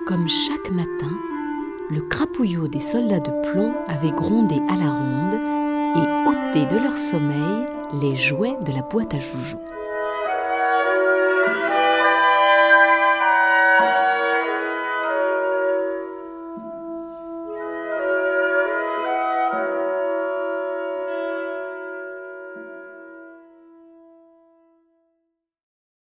Comme chaque matin, le crapouillot des soldats de plomb avait grondé à la ronde et ôté de leur sommeil les jouets de la boîte à joujoux.